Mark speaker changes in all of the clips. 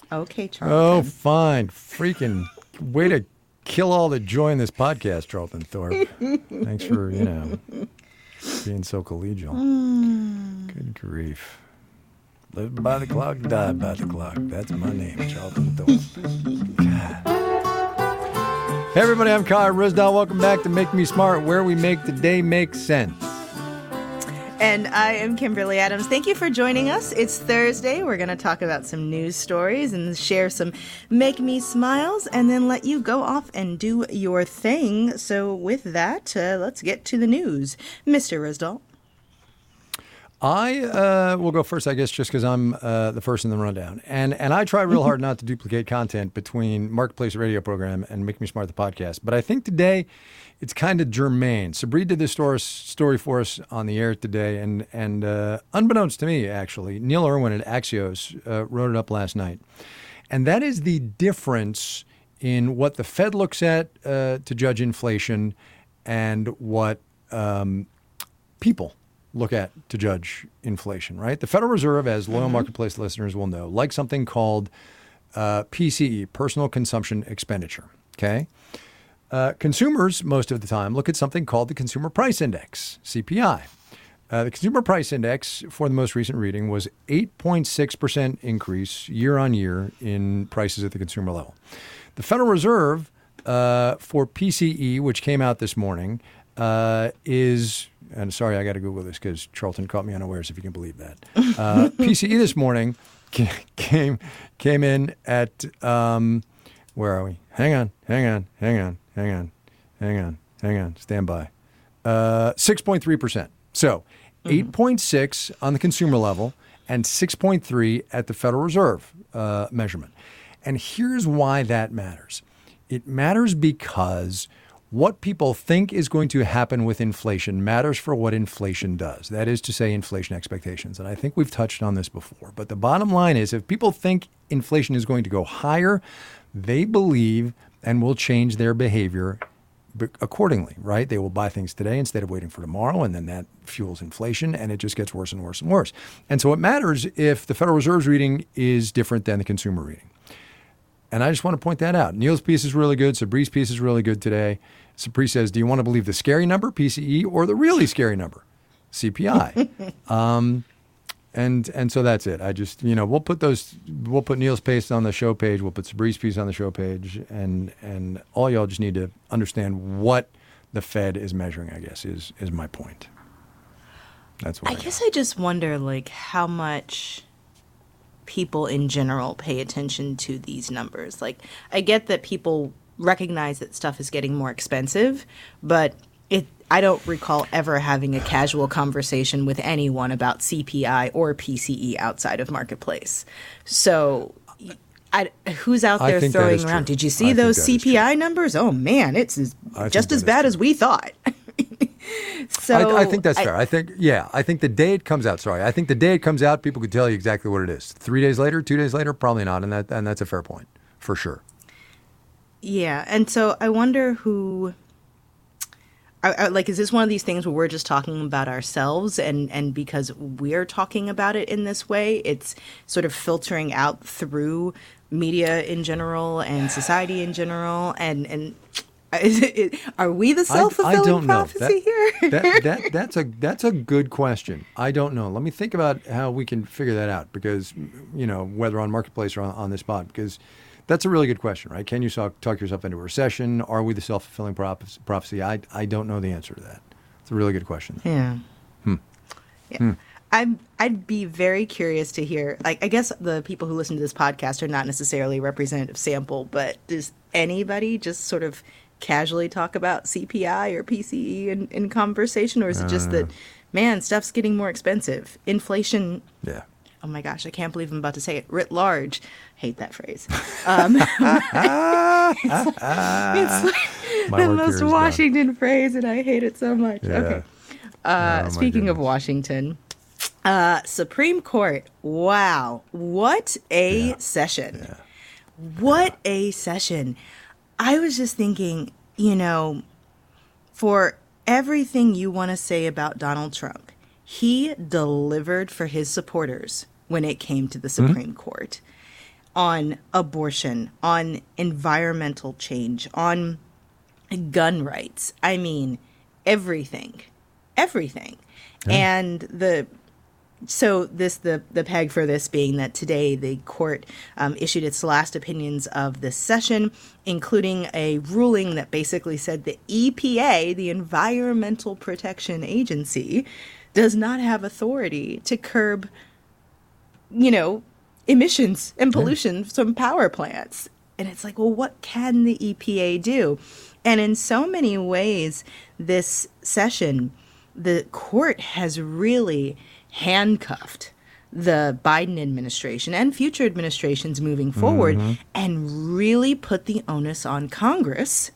Speaker 1: Okay,
Speaker 2: Oh,
Speaker 1: Charlton.
Speaker 2: fine. Freaking way to kill all the joy in this podcast, Charlton Thorpe. Thanks for, being so collegial. Good grief. Live by the clock, die by the clock. That's my name, Charlton Thorpe. God. Hey, everybody, I'm Kai Risdall. Welcome back to Make Me Smart, where we make the day make sense.
Speaker 1: And I am Kimberly Adams. Thank you for joining us. It's Thursday. We're going to talk about some news stories and share some Make Me Smiles and then let you go off and do your thing. So with that, let's get to the news. Mr. Risdall.
Speaker 2: I will go first, I guess, just because I'm the first in the rundown. And I try real hard not to duplicate content between Marketplace Radio program and Make Me Smart, the podcast. But I think today it's kind of germane. Sabri did this story for us on the air today. And unbeknownst to me, actually, Neil Irwin at Axios wrote it up last night. And that is the difference in what the Fed looks at to judge inflation and what people look at to judge inflation, right? The Federal Reserve, as loyal Marketplace listeners will know, likes something called PCE, personal consumption expenditure, okay? Consumers, most of the time, look at something called the Consumer Price Index, CPI. The Consumer Price Index, for the most recent reading, was 8.6% increase year on year in prices at the consumer level. The Federal Reserve, for PCE, which came out this morning, is... And sorry, I got to Google this because Charlton caught me unawares, if you can believe that. PCE this morning came in at, where are we? Hang on. Stand by. 6.3%. So 8.6 on the consumer level and 6.3 at the Federal Reserve measurement. And here's why that matters. It matters because what people think is going to happen with inflation matters for what inflation does. That is to say, inflation expectations. And I think we've touched on this before. But the bottom line is, if people think inflation is going to go higher, they believe and will change their behavior accordingly, right? They will buy things today instead of waiting for tomorrow, and then that fuels inflation, and it just gets worse and worse and worse. And so it matters if the Federal Reserve's reading is different than the consumer reading. And I just want to point that out. Neil's piece is really good. Sabri's piece is really good today. Sabri says, do you want to believe the scary number, PCE, or the really scary number, CPI? And so that's it. I just, we'll put Neil's piece on the show page. We'll put Sabri's piece on the show page. And all y'all just need to understand what the Fed is measuring, I guess, is my point. That's what I
Speaker 1: guess I just wonder, how much people in general pay attention to these numbers. I get that people recognize that stuff is getting more expensive, but I don't recall ever having a casual conversation with anyone about CPI or PCE outside of Marketplace. So who's out there throwing around? Did you see those CPI numbers? Oh man, it's just as bad as we thought. So
Speaker 2: I think that's fair. I think the day it comes out, people could tell you exactly what it is. 3 days later, 2 days later, probably not. And that's a fair point for sure.
Speaker 1: Yeah. And so I wonder who, is this one of these things where we're just talking about ourselves and because we're talking about it in this way, it's sort of filtering out through media in general and society in general and are we the self-fulfilling prophecy here?
Speaker 2: That's a good question. I don't know. Let me think about how we can figure that out because, whether on Marketplace or on this pod, because that's a really good question, right? Can you talk yourself into a recession? Are we the self-fulfilling prophecy? I don't know the answer to that. It's a really good question.
Speaker 1: Yeah. Yeah. I'd be very curious to hear, I guess the people who listen to this podcast are not necessarily a representative sample, but does anybody just sort of casually talk about CPI or PCE in conversation, or is it just that, man, stuff's getting more expensive? Inflation.
Speaker 2: Yeah.
Speaker 1: Oh my gosh, I can't believe I'm about to say it. Writ large. Hate that phrase. It's the most Washington phrase, and I hate it so much. Yeah. Okay. Speaking of Washington, Supreme Court. Wow. What a session. Yeah. What a session. I was just thinking, for everything you want to say about Donald Trump, he delivered for his supporters when it came to the Supreme Court. on abortion, on environmental change, on gun rights. I mean, everything. Yeah. And the peg for this being that today the court issued its last opinions of this session, including a ruling that basically said the EPA, the Environmental Protection Agency, does not have authority to curb, emissions and pollution from power plants. And it's like, well, what can the EPA do? And in so many ways, this session, the court has really handcuffed the Biden administration and future administrations moving forward and really put the onus on Congress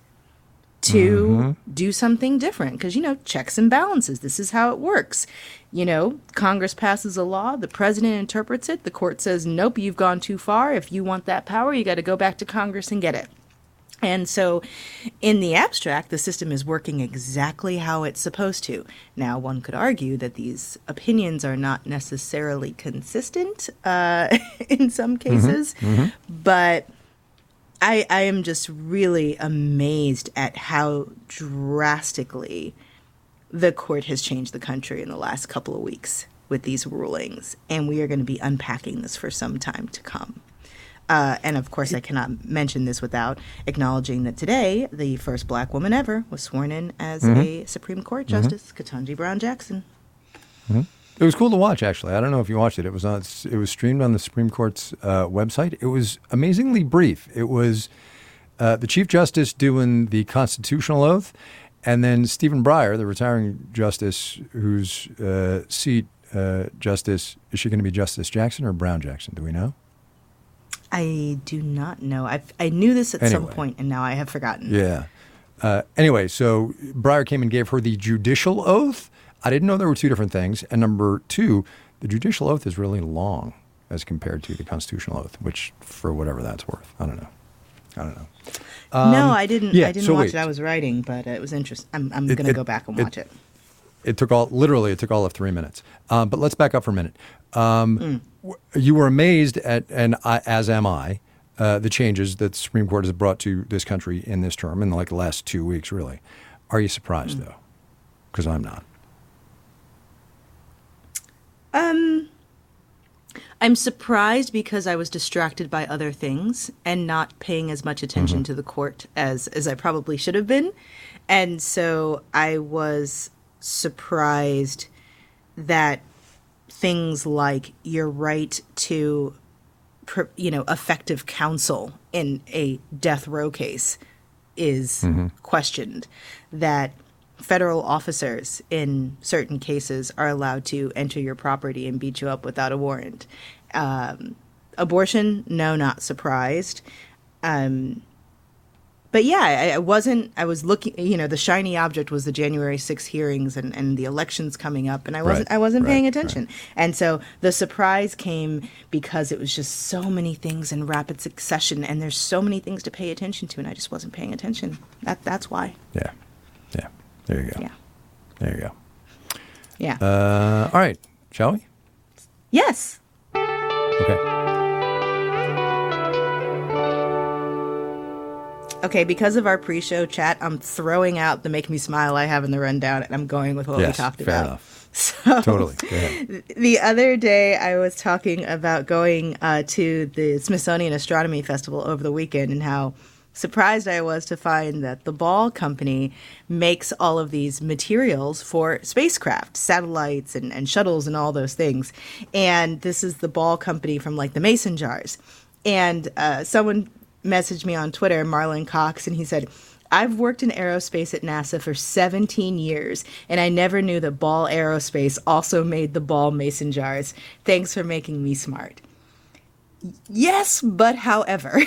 Speaker 1: to do something different. Because, checks and balances, this is how it works. Congress passes a law, the president interprets it, the court says, nope, you've gone too far. If you want that power, you got to go back to Congress and get it. And so in the abstract, the system is working exactly how it's supposed to. Now, one could argue that these opinions are not necessarily consistent in some cases, but I am just really amazed at how drastically the court has changed the country in the last couple of weeks with these rulings. And we are going to be unpacking this for some time to come. And of course, I cannot mention this without acknowledging that today, the first black woman ever was sworn in as a Supreme Court Justice, Ketanji Brown Jackson.
Speaker 2: It was cool to watch, actually. I don't know if you watched it. It was streamed on the Supreme Court's website. It was amazingly brief. It was the Chief Justice doing the constitutional oath, and then Stephen Breyer, the retiring justice, whose seat, Justice, is she going to be Justice Jackson or Brown Jackson? Do we know?
Speaker 1: I do not know. I knew this at some point, and now I have forgotten.
Speaker 2: Yeah. Anyway, so Breyer came and gave her the judicial oath. I didn't know there were two different things. And number two, the judicial oath is really long as compared to the constitutional oath, which for whatever that's worth. I don't know.
Speaker 1: No, I didn't.
Speaker 2: Yeah,
Speaker 1: I didn't watch it. I was writing, but it was interesting. I'm going to go back and watch it.
Speaker 2: It took all of 3 minutes. But let's back up for a minute. You were amazed at, and as am I, the changes that the Supreme Court has brought to this country in this term, in like the last 2 weeks, really. Are you surprised, though? Because I'm not.
Speaker 1: I'm surprised because I was distracted by other things and not paying as much attention to the court as I probably should have been. And so I was surprised that things like your right to, effective counsel in a death row case is questioned, that federal officers in certain cases are allowed to enter your property and beat you up without a warrant. Abortion, no, not surprised. But yeah, I was looking, the shiny object was the January 6th hearings and the elections coming up, and I wasn't paying attention. Right. And so the surprise came because it was just so many things in rapid succession, and there's so many things to pay attention to, and I just wasn't paying attention. That's why.
Speaker 2: Yeah. There you go.
Speaker 1: Yeah.
Speaker 2: There you go.
Speaker 1: Yeah.
Speaker 2: All right. Shall we?
Speaker 1: Yes. Okay, because of our pre-show chat, I'm throwing out the Make Me Smile I have in the rundown, and I'm going with what we talked about.
Speaker 2: Fair enough.
Speaker 1: So,
Speaker 2: totally. Go ahead.
Speaker 1: The other day, I was talking about going to the Smithsonian Astronomy Festival over the weekend and how surprised I was to find that the Ball Company makes all of these materials for spacecraft, satellites and shuttles and all those things. And this is the Ball Company from like the Mason jars. And someone messaged me on Twitter, Marlon Cox, and he said, I've worked in aerospace at NASA for 17 years, and I never knew that Ball Aerospace also made the Ball Mason jars. Thanks for making me smart. Yes, but however...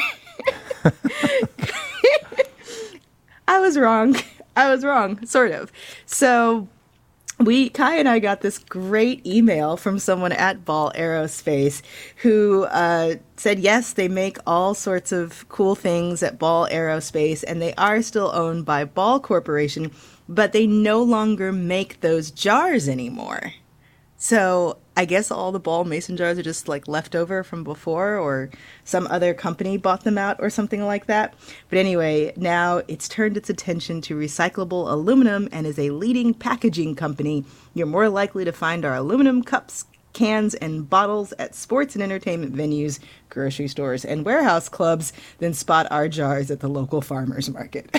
Speaker 1: I was wrong, sort of. So Kai and I got this great email from someone at Ball Aerospace who said, yes, they make all sorts of cool things at Ball Aerospace, and they are still owned by Ball Corporation, but they no longer make those jars anymore. So I guess all the Ball mason jars are just like left over from before, or some other company bought them out or something like that. But anyway, now it's turned its attention to recyclable aluminum and is a leading packaging company. You're more likely to find our aluminum cups, cans, and bottles at sports and entertainment venues, grocery stores, and warehouse clubs than spot our jars at the local farmers market.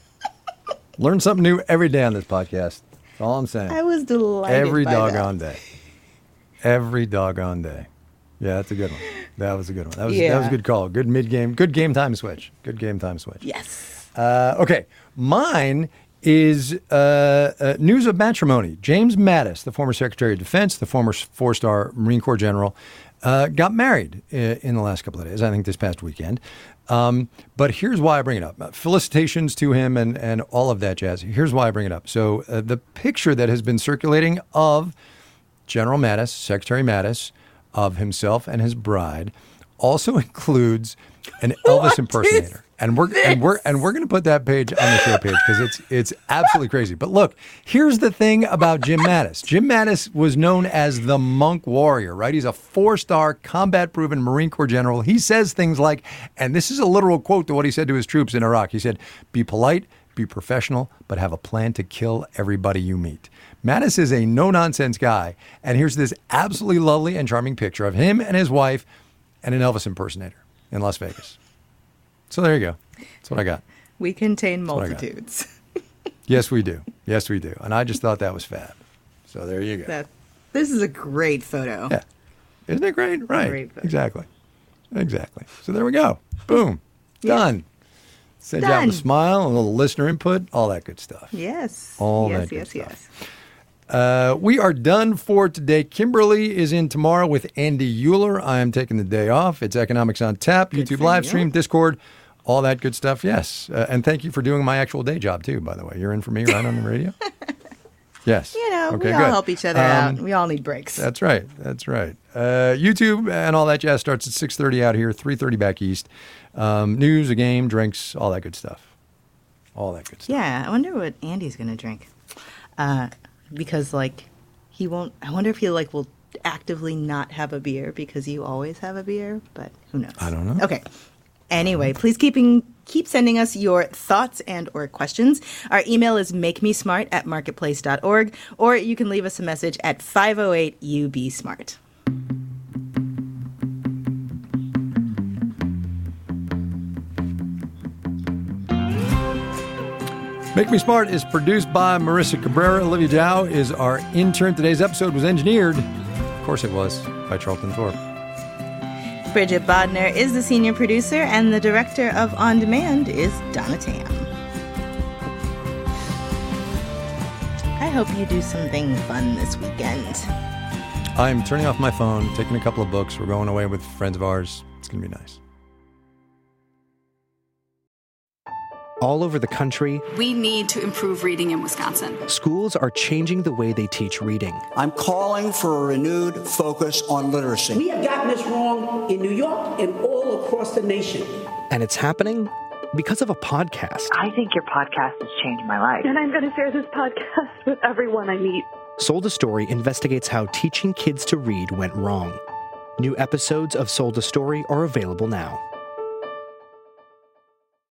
Speaker 2: Learn something new every day on this podcast. That's all I'm saying.
Speaker 1: I was delighted
Speaker 2: Every
Speaker 1: by
Speaker 2: doggone
Speaker 1: that.
Speaker 2: day. Every doggone day. Yeah, that's a good one. That was a good one. That was a good call. Good mid-game. Good game time switch. Good game time switch.
Speaker 1: Yes.
Speaker 2: Okay. Mine is news of matrimony. James Mattis, the former Secretary of Defense, the former four-star Marine Corps general, got married in the last couple of days, I think this past weekend. But here's why I bring it up. Felicitations to him and all of that jazz. Here's why I bring it up. So the picture that has been circulating of General Mattis, Secretary Mattis, of himself and his bride, also includes an Elvis impersonator. And we're going to put that page on the show page because it's absolutely crazy. But look, here's the thing about Jim Mattis. Jim Mattis was known as the Monk Warrior, right? He's a 4-star combat-proven Marine Corps general. He says things like, and this is a literal quote to what he said to his troops in Iraq. He said, "Be polite, be professional, but have a plan to kill everybody you meet." Mattis is a no-nonsense guy, and here's this absolutely lovely and charming picture of him and his wife and an Elvis impersonator in Las Vegas. So there you go. That's what I got.
Speaker 1: We contain multitudes.
Speaker 2: Yes, we do. Yes, we do. And I just thought that was fab. So there you go.
Speaker 1: This is a great photo.
Speaker 2: Yeah. Isn't it great? Right.
Speaker 1: Great photo.
Speaker 2: Exactly. So there we go. Boom. Done. Send you out with a smile, a little listener input, all that good stuff.
Speaker 1: Yes.
Speaker 2: All that good stuff. We are done for today. Kimberly is in tomorrow with Andy Euler. I am taking the day off. It's Economics on Tap,
Speaker 1: Good
Speaker 2: YouTube
Speaker 1: for
Speaker 2: live
Speaker 1: you.
Speaker 2: stream, Discord, all that good stuff. Yes. And thank you for doing my actual day job, too, by the way. You're in for me right on the radio? Yes.
Speaker 1: You know,
Speaker 2: Okay,
Speaker 1: we all
Speaker 2: good.
Speaker 1: help each other out. We all need breaks.
Speaker 2: That's right. YouTube and all that jazz starts at 6:30 out here, 3:30 back east. News, a game, drinks, all that good stuff.
Speaker 1: Yeah, I wonder what Andy's going to drink. Because, he won't... I wonder if he, will actively not have a beer because you always have a beer, but who knows?
Speaker 2: I don't know.
Speaker 1: Okay. Anyway, please keep sending us your thoughts and or questions. Our email is makemesmart@marketplace.org, or you can leave us a message at 508-UB-SMART.
Speaker 2: Make Me Smart is produced by Marissa Cabrera. Olivia Dow is our intern. Today's episode was engineered, of course it was, by Charlton Thorpe.
Speaker 1: Bridget Bodner is the senior producer, and the director of On Demand is Donna Tam. I hope you do something fun this weekend.
Speaker 2: I'm turning off my phone, taking a couple of books. We're going away with friends of ours. It's going to be nice.
Speaker 3: All over the country,
Speaker 4: we need to improve reading in Wisconsin.
Speaker 3: Schools are changing the way they teach reading.
Speaker 5: I'm calling for a renewed focus on literacy.
Speaker 6: We have gotten this wrong in New York and all across the nation.
Speaker 3: And it's happening because of a podcast.
Speaker 7: I think your podcast has changed my life.
Speaker 8: And I'm going to share this podcast with everyone I meet.
Speaker 3: Sold a Story investigates how teaching kids to read went wrong. New episodes of Sold a Story are available now.